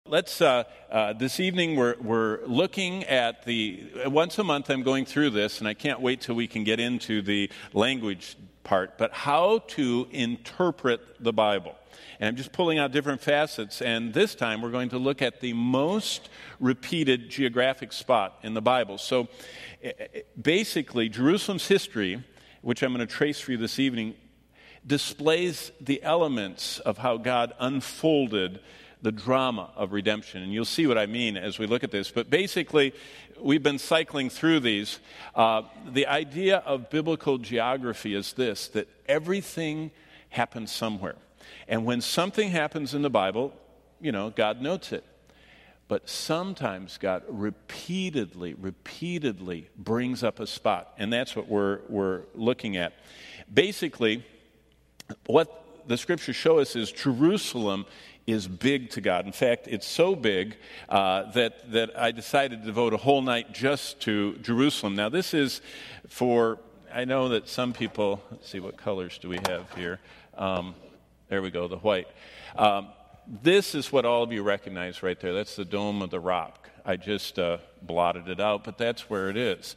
This evening we're looking at once a month I'm going through this, and I can't wait till we can get into the language part, but how to interpret the Bible. And I'm just pulling out different facets, and this time we're going to look at the most repeated geographic spot in the Bible. So basically, Jerusalem's history, which I'm going to trace for you this evening, displays the elements of how God unfolded the drama of redemption. And you'll see what I mean as we look at this. But basically, we've been cycling through these. The idea of biblical geography is this, that everything happens somewhere. And when something happens in the Bible, God notes it. But sometimes God repeatedly brings up a spot. And that's what we're looking at. Basically, what the scriptures show us is Jerusalem is big to God. In fact, it's so big that I decided to devote a whole night just to Jerusalem. Now, this is I know that some people, let's see, what colors do we have here? There we go, the white. This is what all of you recognize right there. That's the Dome of the Rock. I just blotted it out, but that's where it is.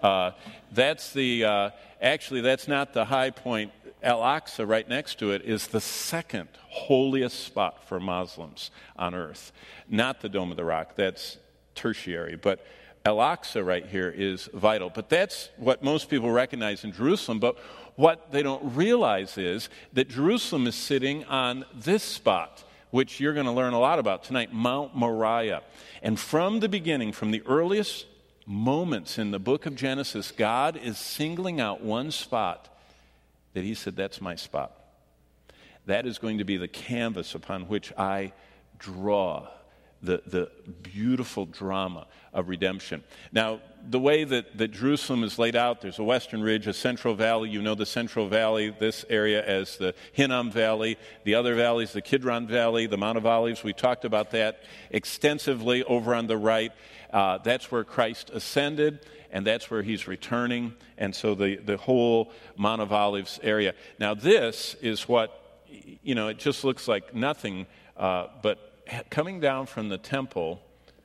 Actually, that's not the high point. Al-Aqsa, right next to it, is the second holiest spot for Muslims on earth. Not the Dome of the Rock, that's tertiary, but Al-Aqsa right here is vital. But that's what most people recognize in Jerusalem, but what they don't realize is that Jerusalem is sitting on this spot, which you're going to learn a lot about tonight, Mount Moriah. And from the beginning, from the earliest moments in the book of Genesis, God is singling out one spot that he said, that's my spot. That is going to be the canvas upon which I draw the beautiful drama of redemption. Now, the way that Jerusalem is laid out, there's a western ridge, a central valley. You know the central valley, this area as the Hinnom Valley. The other valley is the Kidron Valley, the Mount of Olives. We talked about that extensively over on the right. That's where Christ ascended, and that's where he's returning. And so the whole Mount of Olives area. Now, this is what, it just looks like nothing, but coming down from the Temple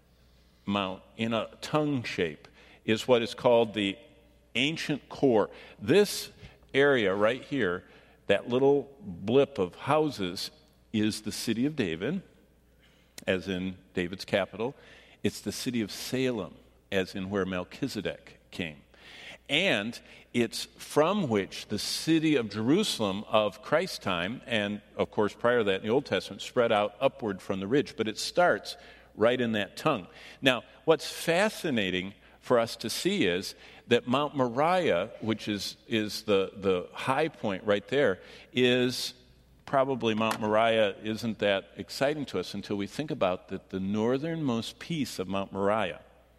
Mount in a tongue shape is what is called the ancient core. This area right here, that little blip of houses, is the city of David, as in David's capital. It's the city of Salem, as in where Melchizedek came. And it's from which the city of Jerusalem of Christ's time, and of course prior to that in the Old Testament, spread out upward from the ridge. But it starts right in that tongue. Now, what's fascinating for us to see is that Mount Moriah, which is the high point right there, is probably Mount Moriah isn't that exciting to us until we think about that the northernmost piece of Mount Moriah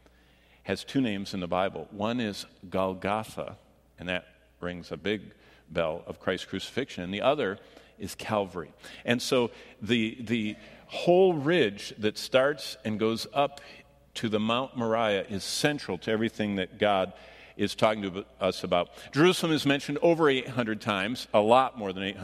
has two names in the Bible. One is Golgotha, and that rings a big bell of Christ's crucifixion, and the other is Calvary. And so the whole ridge that starts and goes up to the Mount Moriah is central to everything that God is talking to us about. Jerusalem is mentioned over 800 times, a lot more than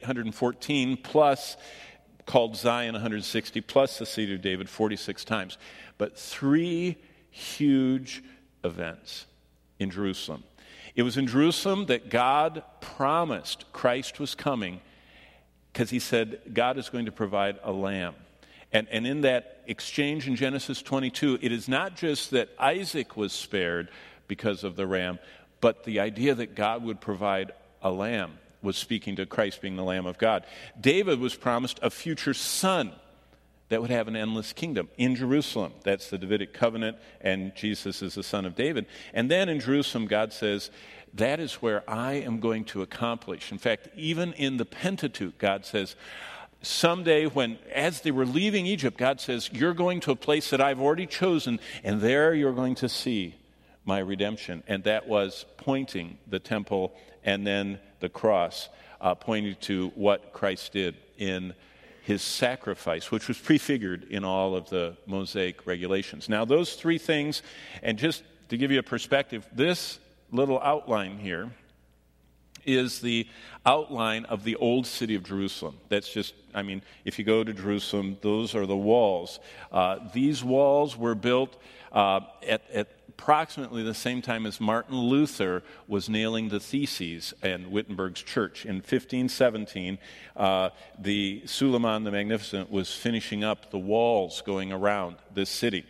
814 plus, called Zion 160, plus the city of David 46 times. But three huge events in Jerusalem. It was in Jerusalem that God promised Christ was coming, because he said God is going to provide a lamb. And in that exchange in Genesis 22, it is not just that Isaac was spared because of the ram, but the idea that God would provide a lamb was speaking to Christ being the Lamb of God. David was promised a future son that would have an endless kingdom in Jerusalem. That's the Davidic covenant, and Jesus is the son of David. And then in Jerusalem, God says, that is where I am going to accomplish. In fact, even in the Pentateuch, God says, someday as they were leaving Egypt, God says, you're going to a place that I've already chosen, and there you're going to see my redemption. And that was pointing the temple and then the cross, pointing to what Christ did in his sacrifice, which was prefigured in all of the Mosaic regulations. Now, those three things, and just to give you a perspective, this little outline here is the outline of the old city of Jerusalem. That's just, if you go to Jerusalem, those are the walls. These walls were built at approximately the same time as Martin Luther was nailing the theses in Wittenberg's church. In 1517, the Suleiman the Magnificent was finishing up the walls going around this city.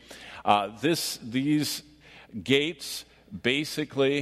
These gates basically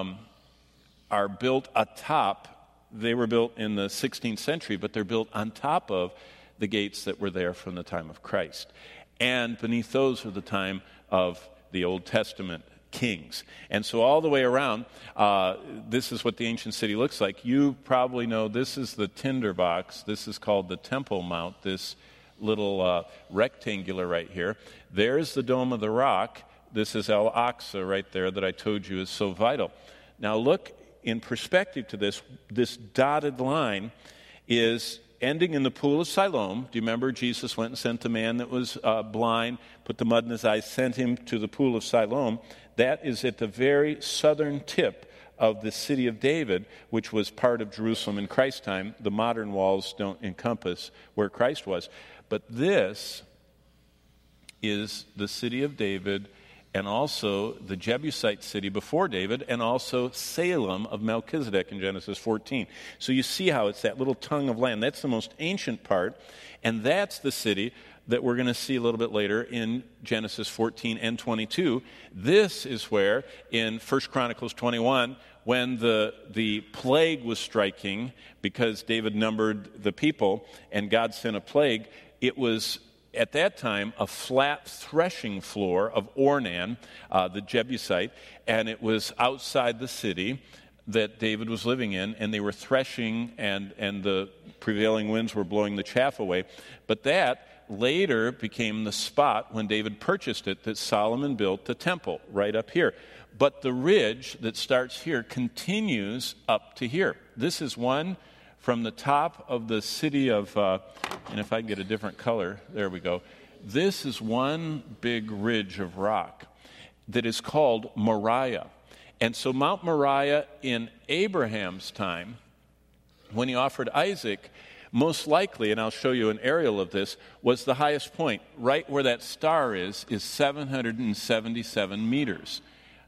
are built atop. They were built in the 16th century, but they're built on top of the gates that were there from the time of Christ. And beneath those are the time of the Old Testament kings. And so all the way around, this is what the ancient city looks like. You probably know this is the tinder box. This is called the Temple Mount, this little rectangular right here. There's the Dome of the Rock. This is Al-Aqsa right there that I told you is so vital. Now look in perspective to this. This dotted line is ending in the Pool of Siloam. Do you remember Jesus went and sent the man that was blind, put the mud in his eyes, sent him to the Pool of Siloam? That is at the very southern tip of the city of David, which was part of Jerusalem in Christ's time. The modern walls don't encompass where Christ was. But this is the city of David, and also the Jebusite city before David, and also Salem of Melchizedek in Genesis 14. So you see how it's that little tongue of land. That's the most ancient part, and that's the city that we're going to see a little bit later in Genesis 14 and 22. This is where, in 1 Chronicles 21, when the plague was striking, because David numbered the people, and God sent a plague, it was at that time a flat threshing floor of Ornan, the Jebusite, and it was outside the city that David was living in, and they were threshing, and the prevailing winds were blowing the chaff away. But that later became the spot, when David purchased it, that Solomon built the temple right up here. But the ridge that starts here continues up to here. This is one from the top of the city of, and if I can get a different color, there we go. This is one big ridge of rock that is called Moriah. And so Mount Moriah in Abraham's time, when he offered Isaac, most likely, and I'll show you an aerial of this, was the highest point. Right where that star is 777 meters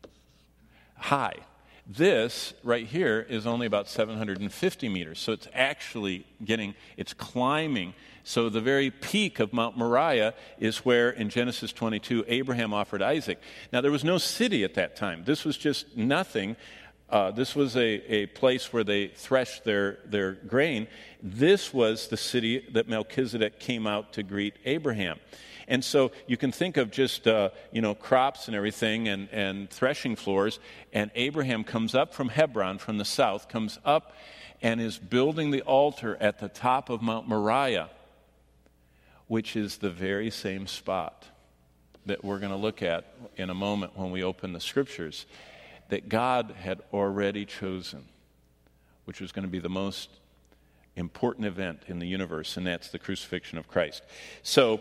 high. This right here is only about 750 meters, so it's actually it's climbing. So the very peak of Mount Moriah is where, in Genesis 22, Abraham offered Isaac. Now, there was no city at that time. This was just nothing. This was a place where they threshed their grain. This was the city that Melchizedek came out to greet Abraham. And so you can think of just, crops and everything and threshing floors. And Abraham comes up from Hebron, from the south, comes up and is building the altar at the top of Mount Moriah, which is the very same spot that we're going to look at in a moment when we open the scriptures, that God had already chosen, which was going to be the most important event in the universe, and that's the crucifixion of Christ. So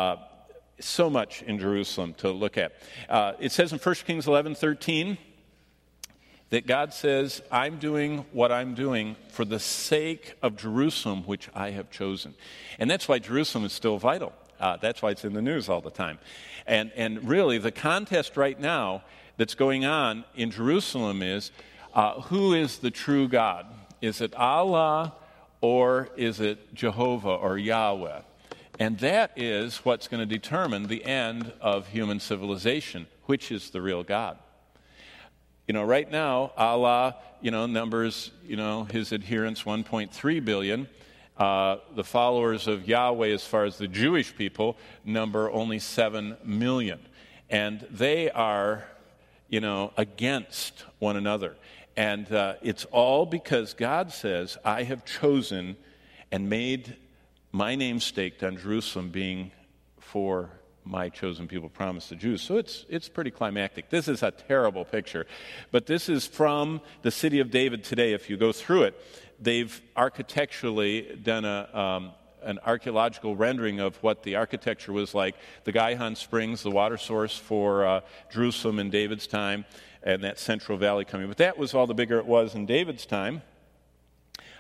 much in Jerusalem to look at. It says in 1 Kings 11:13 that God says, I'm doing what I'm doing for the sake of Jerusalem, which I have chosen. And that's why Jerusalem is still vital. That's why it's in the news all the time. And really, the contest right now that's going on in Jerusalem is, who is the true God? Is it Allah, or is it Jehovah or Yahweh? And that is what's going to determine the end of human civilization, which is the real God. Right now, Allah, numbers, his adherents 1.3 billion. The followers of Yahweh, as far as the Jewish people, number only 7 million. And they are, against one another. And it's all because God says, I have chosen and made my name staked on Jerusalem being for my chosen people, promised the Jews. So it's pretty climactic. This is a terrible picture. But this is from the city of David today. If you go through it, they've architecturally done an archaeological rendering of what the architecture was like. The Gihon Springs, the water source for Jerusalem in David's time, and that central valley coming. But that was all the bigger it was in David's time.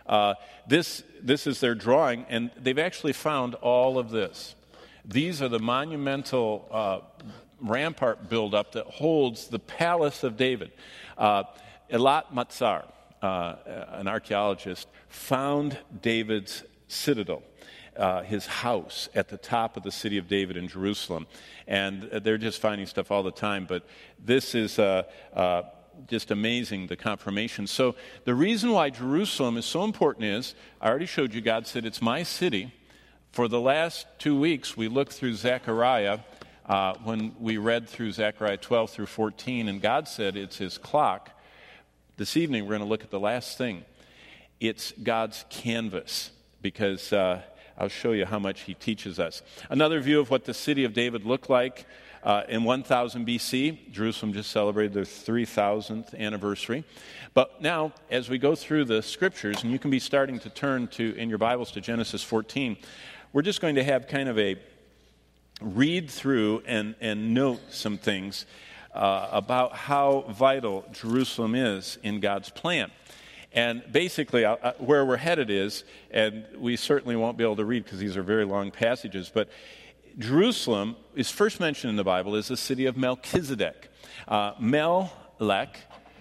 This is their drawing, and they've actually found all of this. These are the monumental rampart buildup that holds the palace of David. Elat Matzar, an archaeologist, found David's citadel, his house at the top of the city of David in Jerusalem. And they're just finding stuff all the time, but this is just amazing, the confirmation. So the reason why Jerusalem is so important is, I already showed you, God said, it's my city. For the last 2 weeks, we looked through Zechariah when we read through Zechariah 12 through 14, and God said it's his clock. This evening, we're going to look at the last thing. It's God's canvas, because I'll show you how much he teaches us. Another view of what the city of David looked like. In 1000 BC, Jerusalem just celebrated their 3000th anniversary. But now, as we go through the scriptures, and you can be starting to turn to in your Bibles to Genesis 14, we're just going to have kind of a read through and note some things about how vital Jerusalem is in God's plan. And basically, where we're headed is, and we certainly won't be able to read because these are very long passages, but Jerusalem is first mentioned in the Bible as the city of Melchizedek. Melech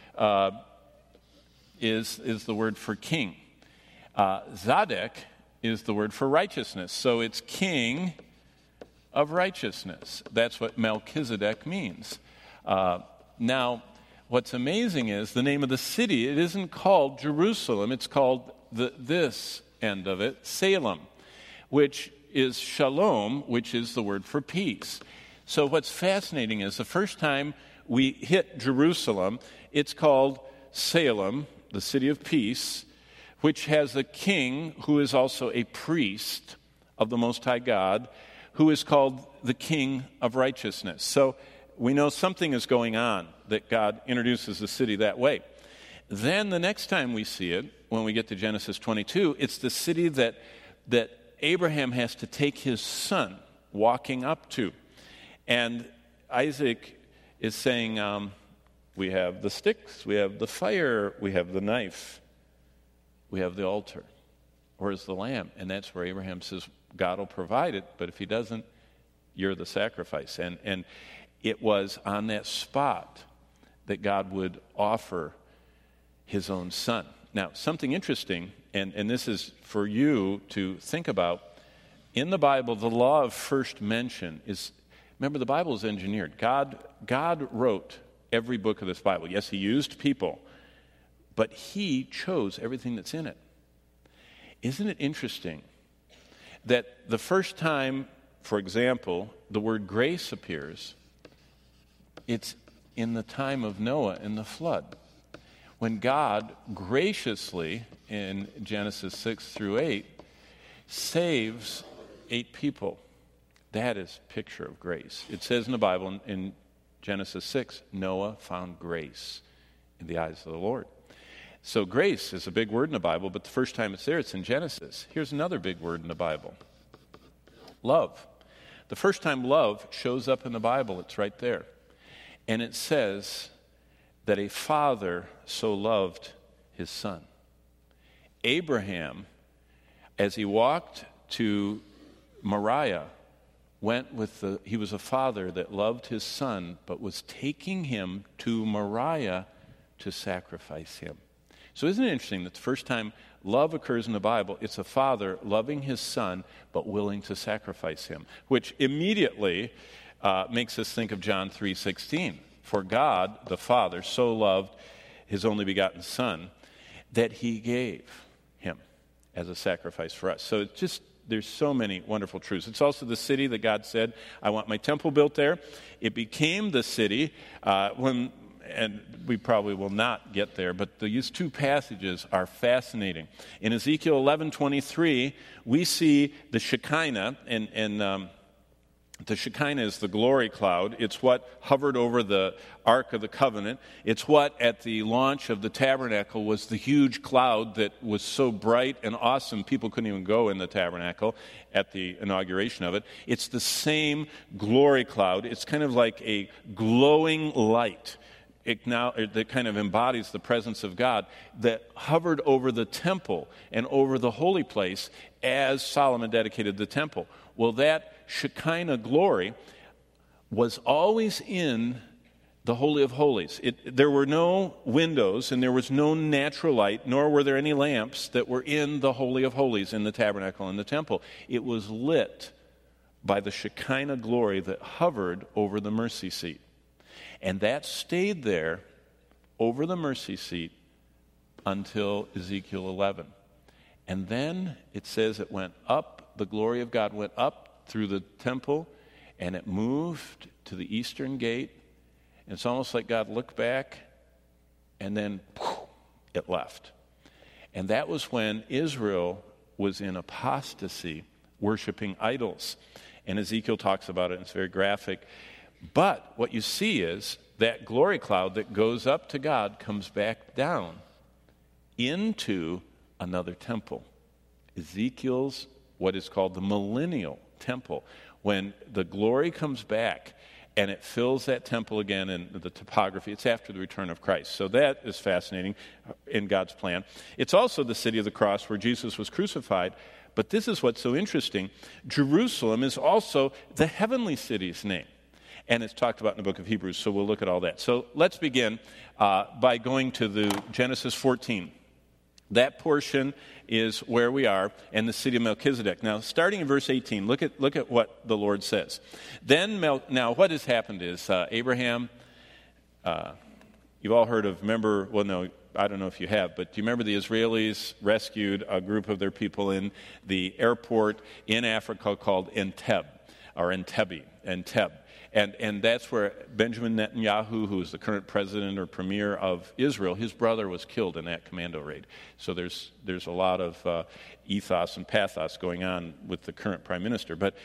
is the word for king. Zadok is the word for righteousness. So it's king of righteousness. That's what Melchizedek means. Now, what's amazing is the name of the city, it isn't called Jerusalem. It's called this end of it, Salem, which is shalom, which is the word for peace. So what's fascinating is the first time we hit Jerusalem, it's called Salem, the city of peace, which has a king who is also a priest of the Most High God, who is called the King of Righteousness. So we know something is going on, that God introduces the city that way. Then the next time we see it, when we get to Genesis 22, it's the city that Abraham has to take his son walking up to. And Isaac is saying, we have the sticks, we have the fire, we have the knife, we have the altar. Where's the lamb? And that's where Abraham says, God will provide it, but if he doesn't, you're the sacrifice. And it was on that spot that God would offer his own son. Now, something interesting, and this is for you to think about, in the Bible, the law of first mention is, remember, the Bible is engineered. God wrote every book of this Bible. Yes, he used people, but he chose everything that's in it. Isn't it interesting that the first time, for example, the word grace appears, it's in the time of Noah in the flood, when God graciously, in Genesis 6 through 8, saves 8 people. That is a picture of grace. It says in the Bible, in Genesis 6, Noah found grace in the eyes of the Lord. So grace is a big word in the Bible, but the first time it's there, it's in Genesis. Here's another big word in the Bible. Love. The first time love shows up in the Bible, it's right there. And it says that a father so loved his son. Abraham, as he walked to Moriah, he was a father that loved his son, but was taking him to Moriah to sacrifice him. So isn't it interesting that the first time love occurs in the Bible, it's a father loving his son, but willing to sacrifice him, which immediately makes us think of John 3:16. For God, the Father, so loved his only begotten Son that he gave him as a sacrifice for us. So it's just, there's so many wonderful truths. It's also the city that God said, I want my temple built there. It became the city and we probably will not get there, but these two passages are fascinating. In Ezekiel 11:23, we see the Shekinah, and the Shekinah is the glory cloud. It's what hovered over the Ark of the Covenant. It's what, at the launch of the tabernacle, was the huge cloud that was so bright and awesome people couldn't even go in the tabernacle at the inauguration of it. It's the same glory cloud. It's kind of like a glowing light that kind of embodies the presence of God, that hovered over the temple and over the holy place as Solomon dedicated the temple. Well, that Shekinah glory was always in the Holy of Holies. There were no windows and there was no natural light, nor were there any lamps that were in the Holy of Holies, in the tabernacle and the temple. It was lit by the Shekinah glory that hovered over the mercy seat. And that stayed there over the mercy seat until Ezekiel 11. And then it says it went up, the glory of God went up through the temple, and it moved to the eastern gate. And it's almost like God looked back, and then it left. And that was when Israel was in apostasy, worshiping idols. And Ezekiel talks about it, and it's very graphic. But what you see is that glory cloud that goes up to God comes back down into another temple. Ezekiel's what is called the millennial temple. When the glory comes back and it fills that temple again in the topography, it's after the return of Christ. So that is fascinating in God's plan. It's also the city of the cross where Jesus was crucified. But this is what's so interesting. Jerusalem is also the heavenly city's name. And it's talked about in the book of Hebrews, so we'll look at all that. So let's begin by going to the Genesis 14. That portion is where we are, and the city of Melchizedek. Now, starting in verse 18, look at what the Lord says. Now, what has happened is Abraham, you've all heard of, I don't know if you have, but do you remember the Israelis rescued a group of their people in the airport in Africa called Entebbe. And that's where Benjamin Netanyahu, who is the current president or premier of Israel, his brother was killed in that commando raid. So there's a lot of ethos and pathos going on with the current prime minister. But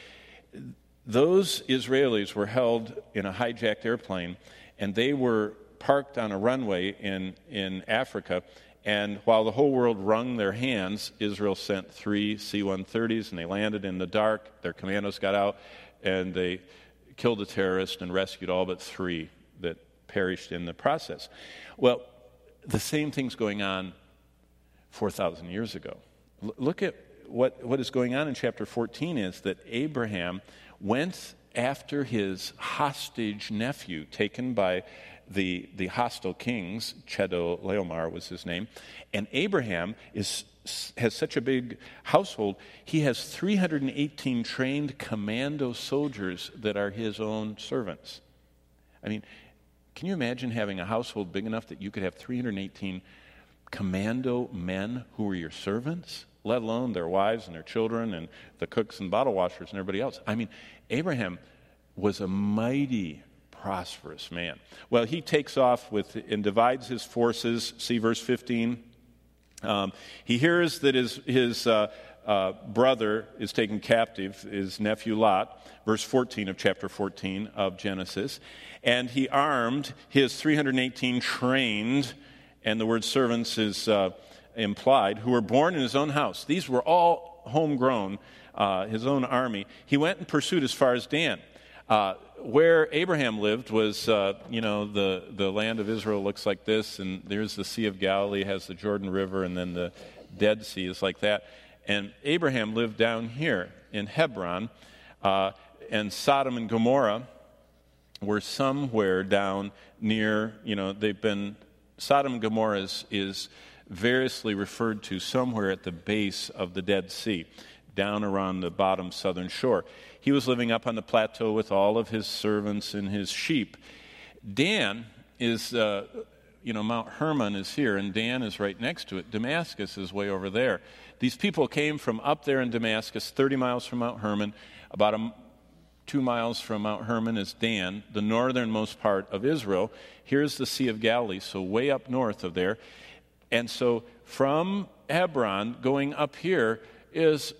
those Israelis were held in a hijacked airplane, and they were parked on a runway in Africa. And while the whole world wrung their hands, Israel sent 3 C-130s, and they landed in the dark. Their commandos got out, and they killed a terrorist and rescued all but 3 that perished in the process. Well, the same thing's going on 4,000 years ago. Look at what is going on in chapter 14 is that Abraham went after his hostage nephew taken by the hostile kings. Chedorlaomer was his name. And Abraham has such a big household, he has 318 trained commando soldiers that are his own servants. I mean, can you imagine having a household big enough that you could have 318 commando men who were your servants, let alone their wives and their children and the cooks and bottle washers and everybody else? I mean, Abraham was a mighty, prosperous man. Well, he takes off and divides his forces. See verse 15. He hears that his brother is taken captive, his nephew Lot, verse 14 of chapter 14 of Genesis. And he armed his 318 trained, and the word servants is implied, who were born in his own house. These were all homegrown, his own army. He went and pursued as far as Dan. Where Abraham lived was, the land of Israel looks like this, and there's the Sea of Galilee, has the Jordan River, and then the Dead Sea is like that. And Abraham lived down here in Hebron, and Sodom and Gomorrah were somewhere down near, Sodom and Gomorrah is variously referred to somewhere at the base of the Dead Sea, down around the bottom southern shore. He was living up on the plateau with all of his servants and his sheep. Dan is, Mount Hermon is here, and Dan is right next to it. Damascus is way over there. These people came from up there in Damascus, 30 miles from Mount Hermon. About 2 miles from Mount Hermon is Dan, the northernmost part of Israel. Here's the Sea of Galilee, so way up north of there. And so from Hebron going up here is,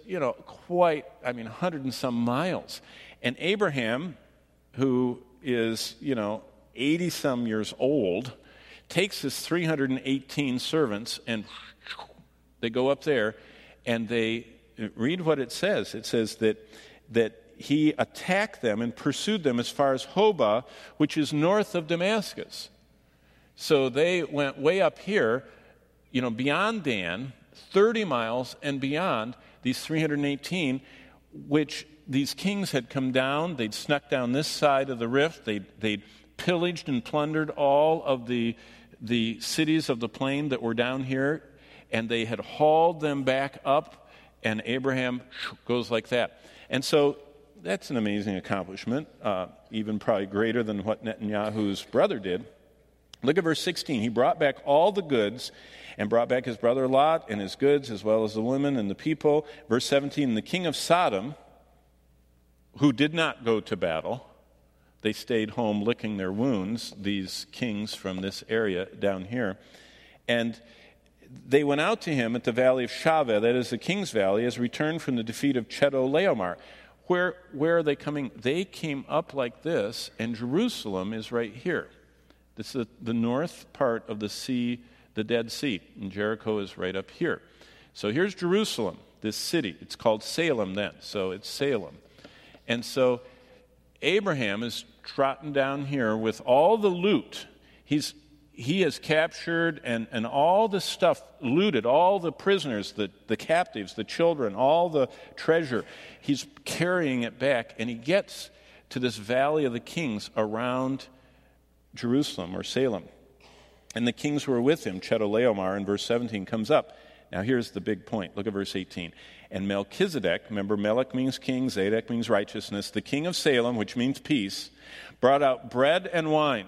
100 and some miles. And Abraham, who is, 80 some years old, takes his 318 servants and they go up there and they read what it says. It says that he attacked them and pursued them as far as Hobah, which is north of Damascus. So they went way up here, beyond Dan, 30 miles and beyond these 318, which these kings had come down. They'd snuck down this side of the rift. They'd pillaged and plundered all of the cities of the plain that were down here, and they had hauled them back up, and Abraham goes like that. And so that's an amazing accomplishment, even probably greater than what Netanyahu's brother did. Look at verse 16. He brought back all the goods and brought back his brother Lot and his goods, as well as the women and the people. Verse 17, the king of Sodom, who did not go to battle, they stayed home licking their wounds, these kings from this area down here. And they went out to him at the valley of Shaveh, that is the king's valley, as returned from the defeat of Chedorlaomer. Where are they coming? They came up like this, and Jerusalem is right here. This is the north part of the sea, the Dead Sea, and Jericho is right up here. So here's Jerusalem, this city. It's called Salem then, so it's Salem. And so Abraham is trotting down here with all the loot. He has captured and all the stuff looted, all the prisoners, the captives, the children, all the treasure. He's carrying it back, and he gets to this valley of the kings around Jerusalem or Salem. And the kings who were with him, Chedorlaomer in verse 17 comes up. Now here's the big point. Look at verse 18. And Melchizedek, remember Melech means king, Zadok means righteousness, the king of Salem, which means peace, brought out bread and wine.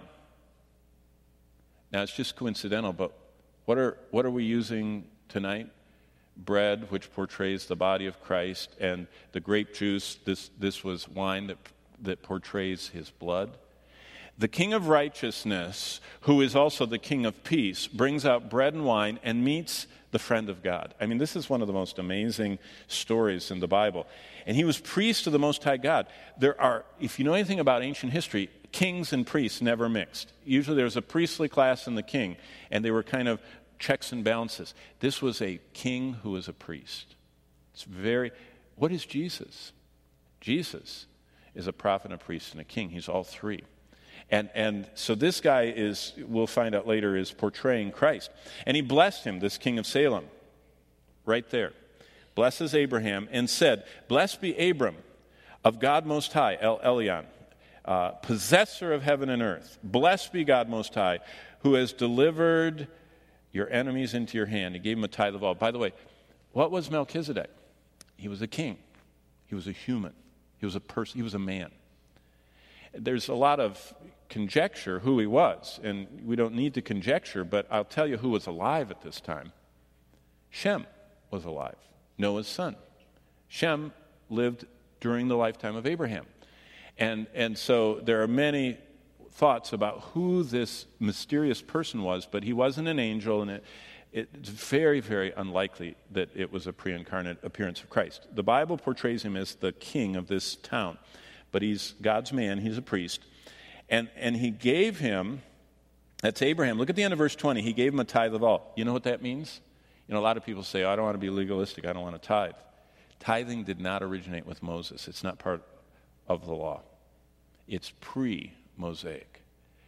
Now it's just coincidental, but what are we using tonight? Bread, which portrays the body of Christ, and the grape juice, this was wine that portrays his blood. The king of righteousness, who is also the king of peace, brings out bread and wine and meets the friend of God. I mean, this is one of the most amazing stories in the Bible. And he was priest of the Most High God. If you know anything about ancient history, kings and priests never mixed. Usually there was a priestly class and the king, and they were kind of checks and balances. This was a king who was a priest. What is Jesus? Jesus is a prophet, a priest, and a king. He's all three. And so this guy we'll find out later, is portraying Christ. And he blessed him, this king of Salem, right there. Blesses Abraham and said, blessed be Abram of God Most High, El Elyon, possessor of heaven and earth. Blessed be God Most High, who has delivered your enemies into your hand. He gave him a tithe of all. By the way, what was Melchizedek? He was a king. He was a human. He was a person. He was a man. There's a lot of conjecture who he was, and we don't need to conjecture, but I'll tell you who was alive at this time. Shem was alive, Noah's son. Shem lived during the lifetime of Abraham. And so there are many thoughts about who this mysterious person was, but he wasn't an angel, and it's very, very unlikely that it was a pre-incarnate appearance of Christ. The Bible portrays him as the king of this town, but he's God's man, he's a priest. And he gave him, that's Abraham. Look at the end of verse 20. He gave him a tithe of all. You know what that means? A lot of people say, I don't want to be legalistic, I don't want to tithe. Tithing did not originate with Moses. It's not part of the law. It's pre-Mosaic.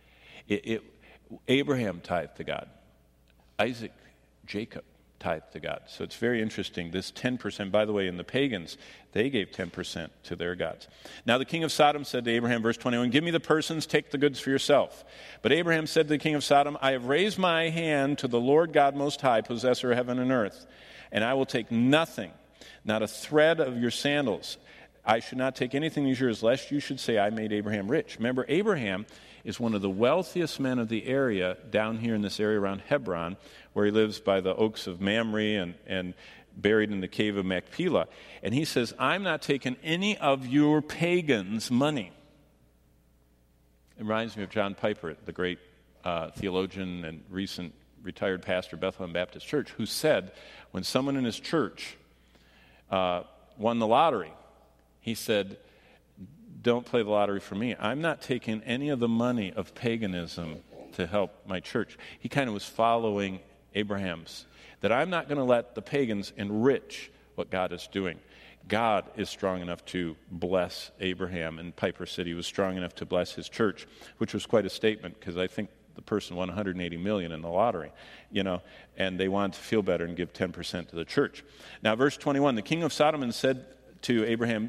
Abraham tithed to God. Isaac, Jacob tithed to God. So it's very interesting. This 10%, by the way, in the pagans, they gave 10% to their gods. Now the king of Sodom said to Abraham, verse 21, give me the persons, take the goods for yourself. But Abraham said to the king of Sodom, I have raised my hand to the Lord God Most High, possessor of heaven and earth, and I will take nothing, not a thread of your sandals. I should not take anything of yours, lest you should say, I made Abraham rich. Remember, Abraham is one of the wealthiest men of the area, down here in this area around Hebron, where he lives by the oaks of Mamre and buried in the cave of Machpelah. And he says, I'm not taking any of your pagans' money. It reminds me of John Piper, the great theologian and recent retired pastor, Bethlehem Baptist Church, who said when someone in his church won the lottery, he said, don't play the lottery for me. I'm not taking any of the money of paganism to help my church. He kind of was following Abraham's, that I'm not going to let the pagans enrich what God is doing. God is strong enough to bless Abraham, and Piper said he was strong enough to bless his church, which was quite a statement, because I think the person won $180 million in the lottery, and they wanted to feel better and give 10% to the church. Now, verse 21, the king of Sodom said to Abraham,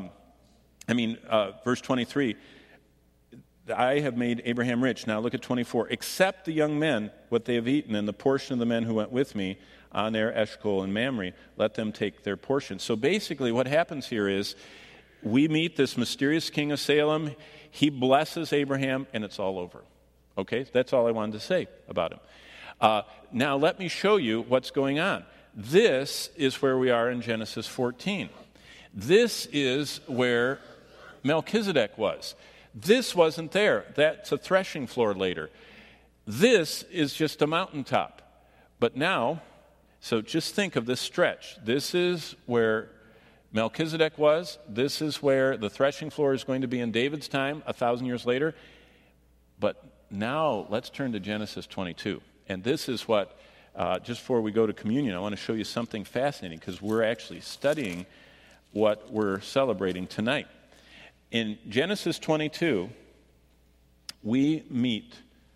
verse 23, I have made Abraham rich. Now look at 24. Except the young men, what they have eaten, and the portion of the men who went with me, Aner, Eshcol, and Mamre, let them take their portion. So basically what happens here is we meet this mysterious king of Salem. He blesses Abraham, and it's all over. Okay? That's all I wanted to say about him. Now let me show you what's going on. This is where we are in Genesis 14. This is where Melchizedek was. This wasn't there. That's a threshing floor later. This is just a mountaintop. But now, so just think of this stretch. This is where Melchizedek was. This is where the threshing floor is going to be in David's time, 1,000 years later. But now let's turn to Genesis 22. And this is what, just before we go to communion, I want to show you something fascinating because we're actually studying what we're celebrating tonight. In Genesis 22, we meet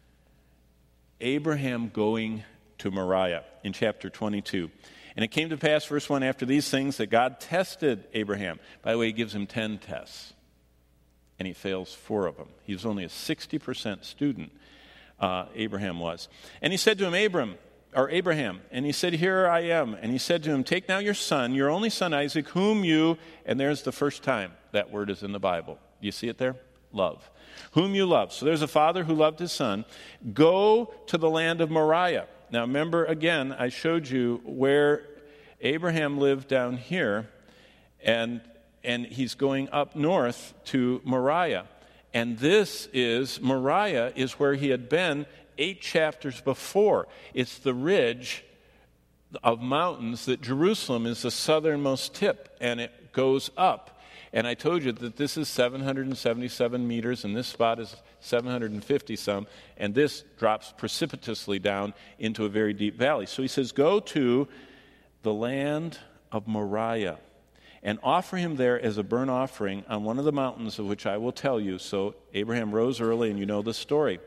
Abraham going to Moriah in chapter 22. And it came to pass, verse 1, after these things, that God tested Abraham. By the way, he gives him 10 tests, and he fails 4 of them. He was only a 60% student, Abraham was. And he said to him, Abraham, and he said, here I am. And he said to him, take now your son, your only son Isaac, whom you, and there's the first time that word is in the Bible. Do you see it there? Love. Whom you love. So there's a father who loved his son. Go to the land of Moriah. Now remember, again, I showed you where Abraham lived down here, and he's going up north to Moriah. And this is, Moriah is where he had been 8 chapters before. It's the ridge of mountains that Jerusalem is the southernmost tip, and it goes up. And I told you that this is 777 meters, and this spot is 750 some, and this drops precipitously down into a very deep valley. So he says, go to the land of Moriah and offer him there as a burnt offering on one of the mountains of which I will tell you. So Abraham rose early, and you know the story.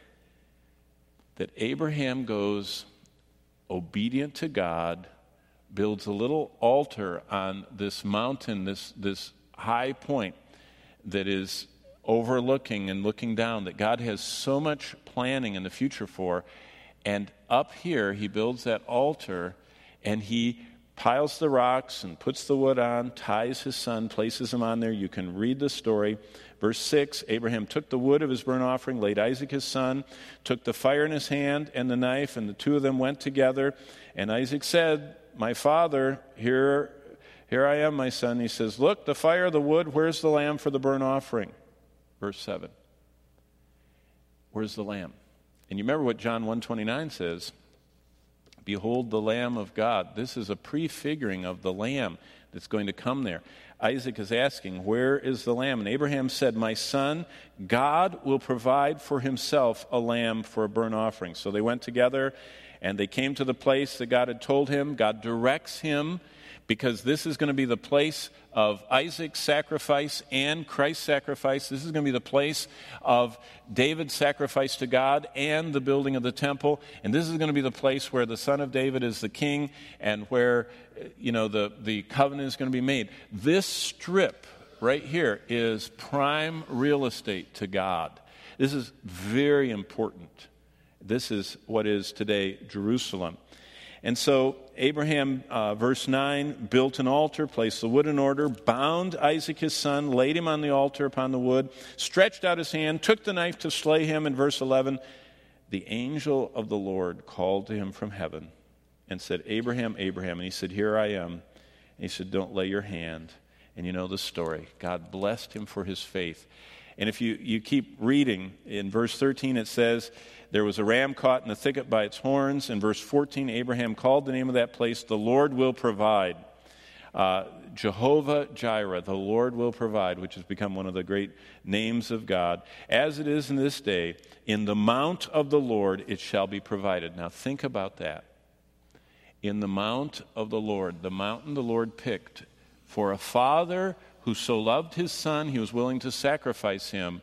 That Abraham goes obedient to God, builds a little altar on this mountain, this high point that is overlooking and looking down, that God has so much planning in the future for. And up here, he builds that altar, and he piles the rocks and puts the wood on, ties his son, places him on there. You can read the story. Verse 6, Abraham took the wood of his burnt offering, laid Isaac his son, took the fire in his hand and the knife, and the two of them went together. And Isaac said, my father, here I am, my son. He says, look, the fire, the wood, where's the lamb for the burnt offering? Verse 7. Where's the lamb? And you remember what John 1:29 says, behold the Lamb of God. This is a prefiguring of the Lamb that's going to come there. Isaac is asking, where is the lamb? And Abraham said, my son, God will provide for himself a lamb for a burnt offering. So they went together, and they came to the place that God had told him. God directs him, because this is going to be the place of Isaac's sacrifice and Christ's sacrifice. This is going to be the place of David's sacrifice to God and the building of the temple. And this is going to be the place where the son of David is the king, and where, the covenant is going to be made. This strip right here is prime real estate to God. This is very important. This is what is today Jerusalem. And so Abraham, verse 9, built an altar, placed the wood in order, bound Isaac his son, laid him on the altar upon the wood, stretched out his hand, took the knife to slay him. In verse 11, the angel of the Lord called to him from heaven and said, Abraham, Abraham. And he said, here I am. And he said, don't lay your hand. And you know the story. God blessed him for his faith. And if you keep reading, in verse 13 it says, there was a ram caught in the thicket by its horns. In verse 14, Abraham called the name of that place, the Lord will provide. Jehovah Jireh, the Lord will provide, which has become one of the great names of God. As it is in this day, in the mount of the Lord it shall be provided. Now think about that. In the mount of the Lord, the mountain the Lord picked for a father who so loved his son, he was willing to sacrifice him.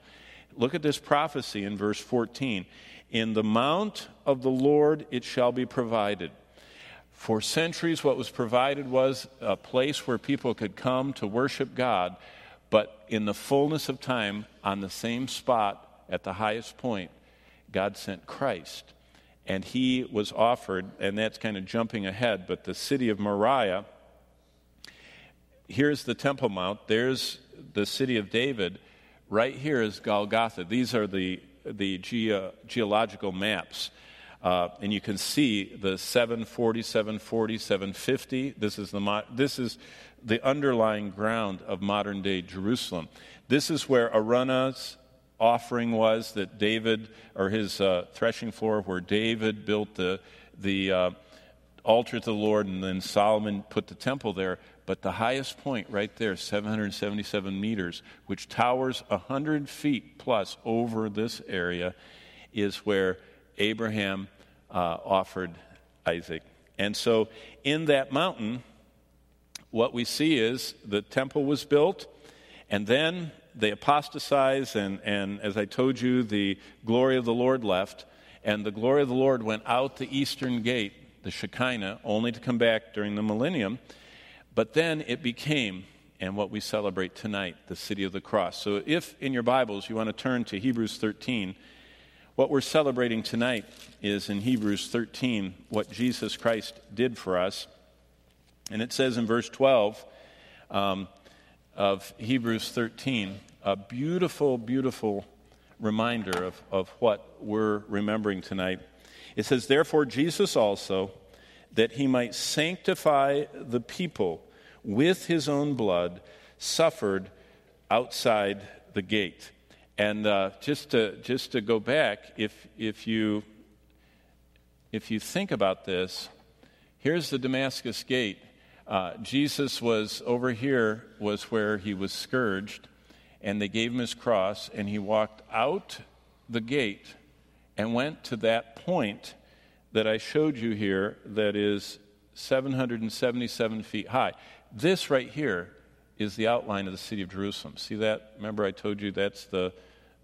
Look at this prophecy in verse 14. In the mount of the Lord it shall be provided. For centuries, what was provided was a place where people could come to worship God, but in the fullness of time, on the same spot at the highest point, God sent Christ. And he was offered, and that's kind of jumping ahead, but the city of Moriah, here's the Temple Mount, there's the city of David, right here is Golgotha. These are the geological maps. And you can see the 740, 740, 750. This is the underlying ground of modern-day Jerusalem. This is where Araunah's offering was that David, or his threshing floor, where David built the altar to the Lord, and then Solomon put the temple there. But the highest point right there, 777 meters, which towers 100 feet plus over this area, is where Abraham offered Isaac. And so in that mountain, what we see is the temple was built, and then they apostatized, and as I told you, the glory of the Lord left, and the glory of the Lord went out the eastern gate, the Shekinah, only to come back during the millennium. But then it became, and what we celebrate tonight, the city of the cross. So if in your Bibles you want to turn to Hebrews 13, what we're celebrating tonight is in Hebrews 13 what Jesus Christ did for us. And it says in verse 12 of Hebrews 13, a beautiful, beautiful reminder of what we're remembering tonight. It says, therefore Jesus also, that he might sanctify the people with his own blood, suffered outside the gate. And just to go back, if you think about this, here's the Damascus gate. Jesus was over here, was where he was scourged, and they gave him his cross, and he walked out the gate and went to that point that I showed you here that is 777 feet high. This right here is the outline of the city of Jerusalem. See that? Remember I told you that's the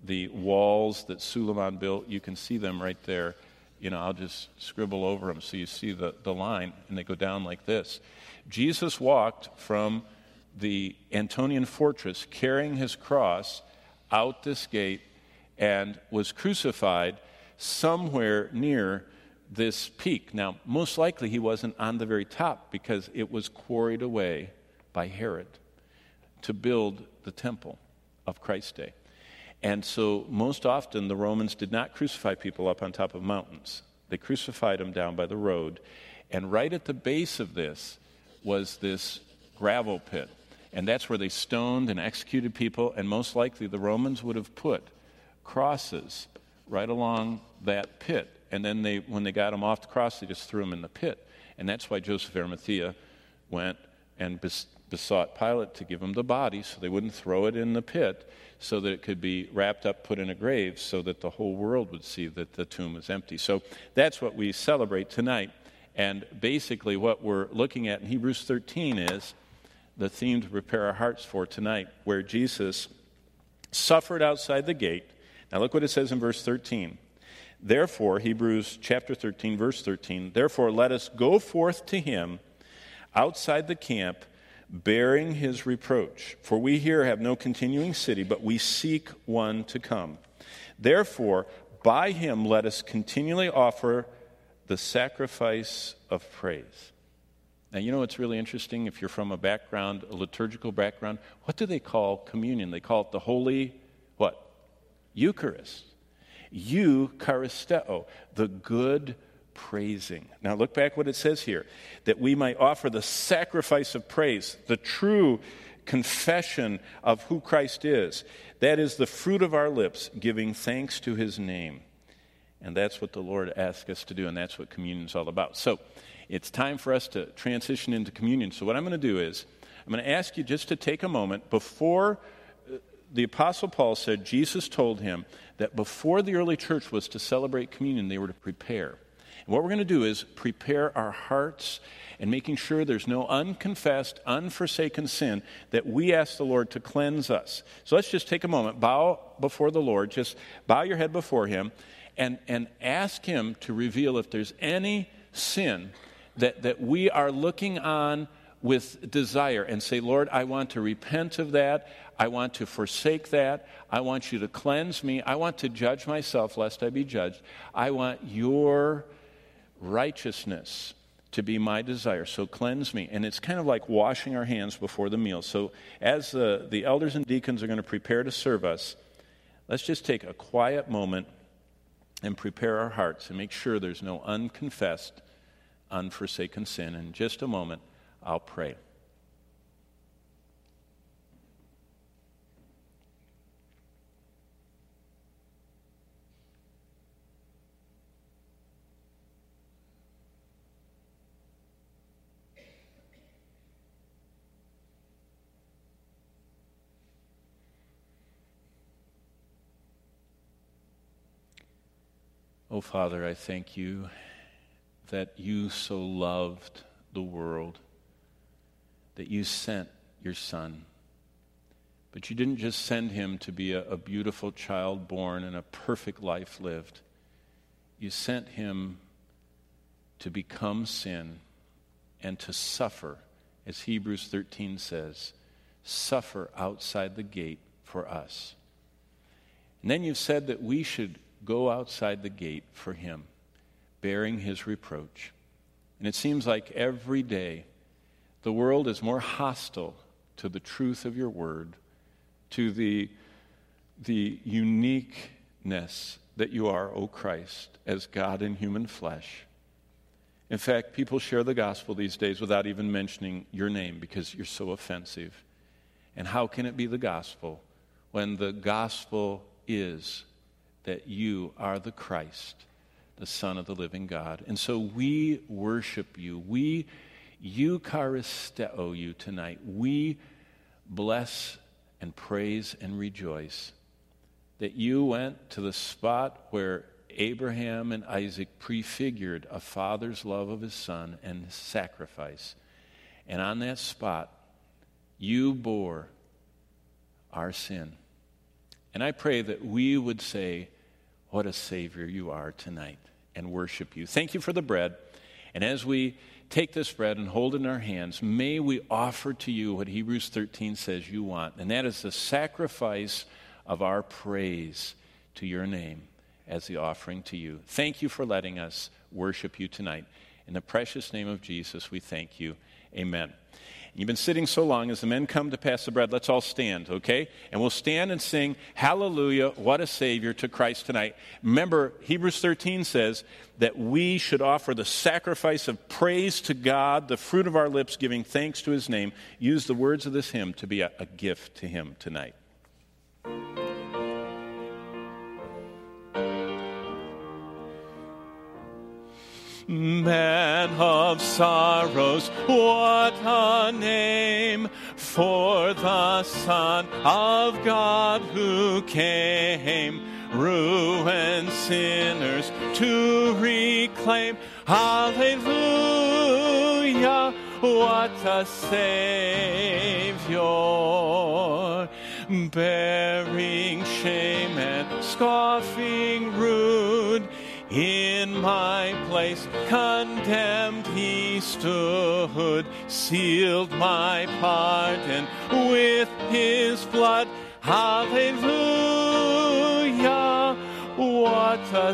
walls that Suleiman built. You can see them right there. You know, I'll just scribble over them so you see the line, and they go down like this. Jesus walked from the Antonian fortress carrying his cross out this gate and was crucified somewhere near this peak. Now, most likely he wasn't on the very top because it was quarried away by Herod to build the temple of Christ's day. And so most often the Romans did not crucify people up on top of mountains. They crucified them down by the road. And right at the base of this was this gravel pit. And that's where they stoned and executed people. And most likely the Romans would have put crosses right along that pit. And then when they got them off the cross, they just threw them in the pit. And that's why Joseph of Arimathea went and besought Pilate to give him the body so they wouldn't throw it in the pit, so that it could be wrapped up, put in a grave, so that the whole world would see that the tomb was empty. So that's what we celebrate tonight. And basically what we're looking at in Hebrews 13 is the theme to prepare our hearts for tonight, where Jesus suffered outside the gate. Now look what it says in verse 13. Therefore, Hebrews chapter 13, verse 13, therefore let us go forth to him outside the camp, bearing his reproach. For we here have no continuing city, but we seek one to come. Therefore, by him let us continually offer the sacrifice of praise. Now, you know what's really interesting? If you're from a liturgical background, what do they call communion? They call it the Holy, what? Eucharist. Eucharisteo, the good praising. Now look back what it says here, that we might offer the sacrifice of praise, the true confession of who Christ is. That is the fruit of our lips, giving thanks to his name. And that's what the Lord asks us to do, and that's what communion is all about. So it's time for us to transition into communion. So what I'm going to do is, I'm going to ask you just to take a moment before. The Apostle Paul said Jesus told him that before the early church was to celebrate communion, they were to prepare. And what we're going to do is prepare our hearts and making sure there's no unconfessed, unforsaken sin, that we ask the Lord to cleanse us. So let's just take a moment, bow before the Lord, just bow your head before Him, and ask Him to reveal if there's any sin that we are looking on with desire, and say, Lord, I want to repent of that. I want to forsake that. I want you to cleanse me. I want to judge myself lest I be judged. I want your righteousness to be my desire, so cleanse me. And it's kind of like washing our hands before the meal. So as the elders and deacons are going to prepare to serve us, let's just take a quiet moment and prepare our hearts and make sure there's no unconfessed, unforsaken sin. In just a moment, I'll pray. Oh, Father, I thank you that you so loved the world, that you sent your Son. But you didn't just send him to be a beautiful child born and a perfect life lived. You sent him to become sin and to suffer, as Hebrews 13 says, suffer outside the gate for us. And then you've said that we should go outside the gate for him, bearing his reproach. And it seems like every day the world is more hostile to the truth of your word, to the uniqueness that you are, O Christ, as God in human flesh. In fact, people share the gospel these days without even mentioning your name because you're so offensive. And how can it be the gospel when the gospel is that you are the Christ, the Son of the living God? And so we worship you. We Eucharisteo you tonight. We bless and praise and rejoice that you went to the spot where Abraham and Isaac prefigured a father's love of his son and his sacrifice. And on that spot, you bore our sin. And I pray that we would say, what a Savior you are tonight, and worship you. Thank you for the bread. And as we take this bread and hold it in our hands, may we offer to you what Hebrews 13 says you want, and that is the sacrifice of our praise to your name as the offering to you. Thank you for letting us worship you tonight. In the precious name of Jesus, we thank you. Amen. You've been sitting so long. As the men come to pass the bread, let's all stand, okay? And we'll stand and sing, Hallelujah, what a Savior to Christ tonight. Remember, Hebrews 13 says that we should offer the sacrifice of praise to God, the fruit of our lips, giving thanks to his name. Use the words of this hymn to be a gift to him tonight. Man of sorrows, what a name for the Son of God who came, ruined sinners to reclaim. Hallelujah, what a Savior, bearing shame and scoffing rude. In my place, condemned he stood, sealed my pardon with his blood. Hallelujah, what a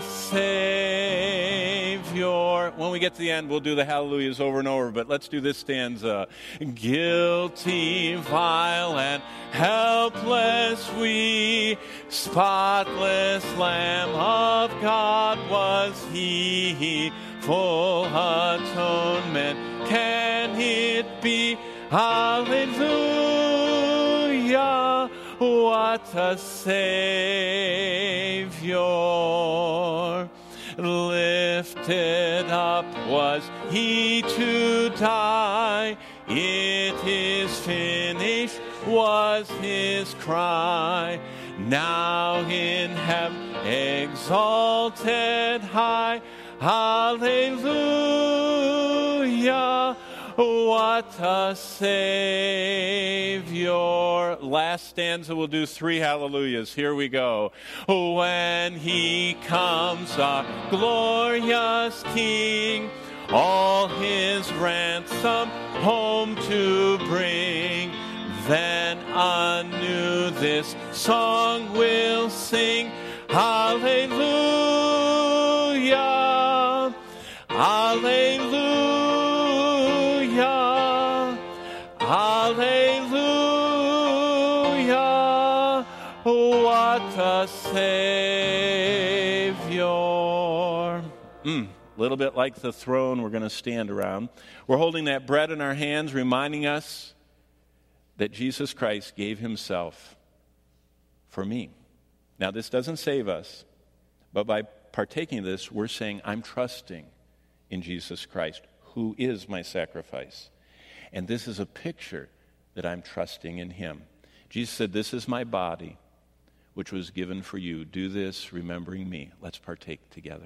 Savior. When we get to the end, we'll do the hallelujahs over and over, but let's do this stanza. Guilty, vile, and helpless we, spotless Lamb of God was he, full atonement can it be? Hallelujah, what a Savior. Lifted up was he to die, it is finished was his cry. Now in heaven exalted high, Hallelujah. What a Savior. Last stanza, we'll do 3 hallelujahs. Here we go. When he comes, our glorious King, all his ransom home to bring, then anew this song we'll sing. Hallelujah. Hallelujah. Hallelujah. What a Savior. A little bit like the throne we're going to stand around. We're holding that bread in our hands, reminding us that Jesus Christ gave himself for me. Now, this doesn't save us, but by partaking of this, we're saying, I'm trusting in Jesus Christ, who is my sacrifice. And this is a picture that I'm trusting in him. Jesus said, this is my body, which was given for you. Do this, remembering me. Let's partake together.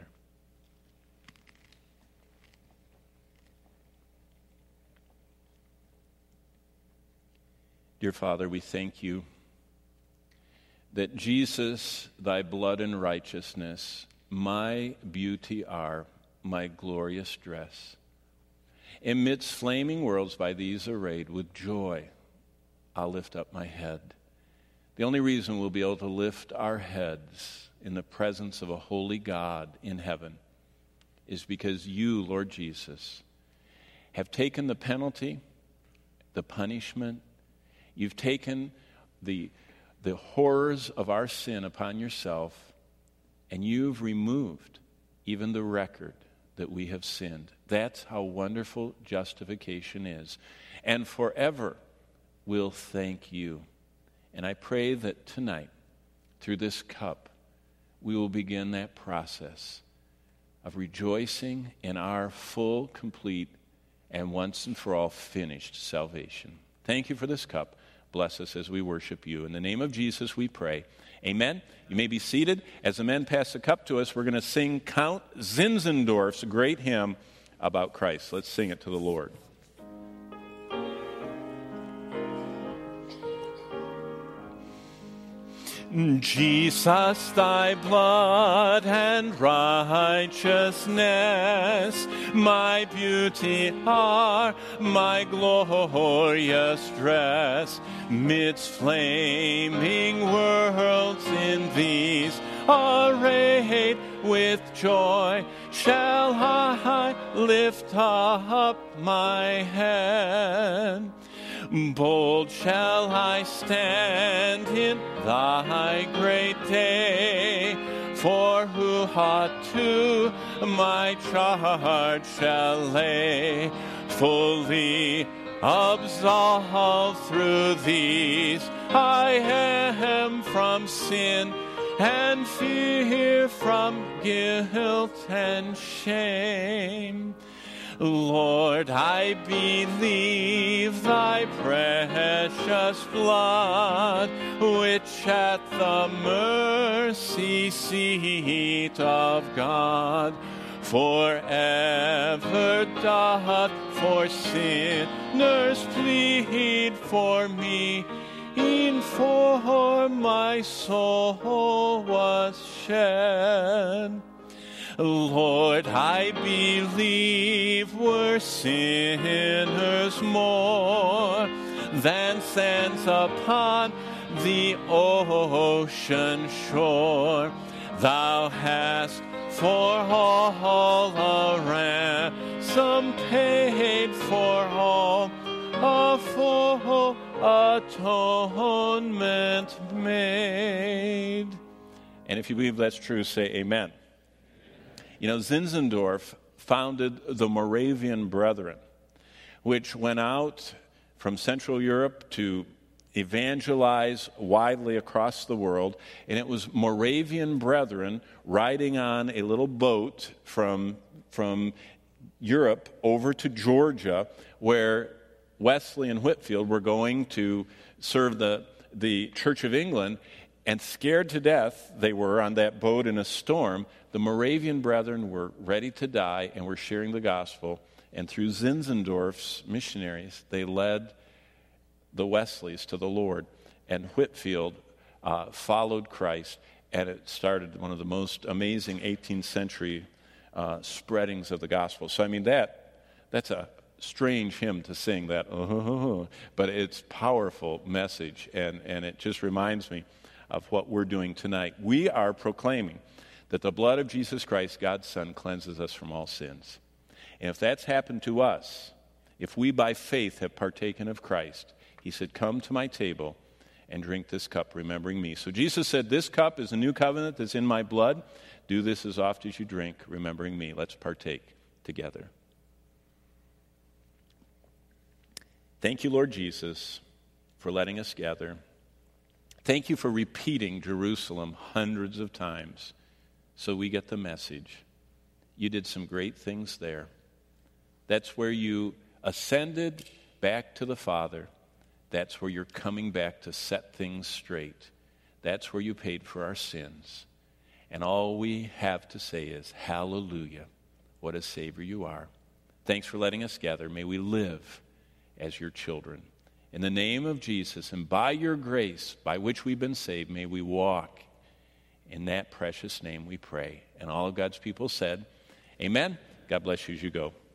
Dear Father, we thank you that Jesus, thy blood and righteousness, my beauty are, my glorious dress. Amidst flaming worlds by these arrayed, with joy I'll lift up my head. The only reason we'll be able to lift our heads in the presence of a holy God in heaven is because you, Lord Jesus, have taken the penalty, the punishment. You've taken the horrors of our sin upon yourself, and you've removed even the record that we have sinned. That's how wonderful justification is. And forever we'll thank you. And I pray that tonight, through this cup, we will begin that process of rejoicing in our full, complete, and once and for all finished salvation. Thank you for this cup. Bless us as we worship you. In the name of Jesus we pray. Amen. You may be seated. As the men pass the cup to us, we're going to sing Count Zinzendorf's great hymn about Christ. Let's sing it to the Lord. Jesus, thy blood and righteousness, my beauty are, my glorious dress. Midst flaming worlds in these arrayed with joy, shall I lift up my head. Bold shall I stand in thy great day, for who ought to my charge shall lay, fully absolved through these I am from sin, and fear from guilt and shame. Lord, I believe thy precious blood, which at the mercy seat of God forever doth for sinners plead for me, e'en for my soul was shed. Lord, I believe were sinners more than sands upon the ocean shore, thou hast for all a ransom paid for all, a full atonement made. And if you believe that's true, say amen. You know, Zinzendorf founded the Moravian Brethren, which went out from Central Europe to evangelize widely across the world. And it was Moravian brethren riding on a little boat from Europe over to Georgia, where Wesley and Whitefield were going to serve the Church of England. And scared to death they were on that boat in a storm. The Moravian brethren were ready to die and were sharing the gospel. And through Zinzendorf's missionaries, they led the Wesleys to the Lord. And Whitefield followed Christ. And it started one of the most amazing 18th century spreadings of the gospel. So, I mean, that's a strange hymn to sing, that, but it's powerful message. And it just reminds me of what we're doing tonight. We are proclaiming that the blood of Jesus Christ, God's Son, cleanses us from all sins. And if that's happened to us, if we by faith have partaken of Christ, he said, come to my table and drink this cup, remembering me. So Jesus said, this cup is a new covenant that's in my blood. Do this as oft as you drink, remembering me. Let's partake together. Thank you, Lord Jesus, for letting us gather. Thank you for repeating Jerusalem hundreds of times so we get the message. You did some great things there. That's where you ascended back to the Father. That's where you're coming back to set things straight. That's where you paid for our sins. And all we have to say is, hallelujah, what a Savior you are. Thanks for letting us gather. May we live as your children. In the name of Jesus, and by your grace, by which we've been saved, may we walk in that precious name, we pray. And all of God's people said, amen. God bless you as you go.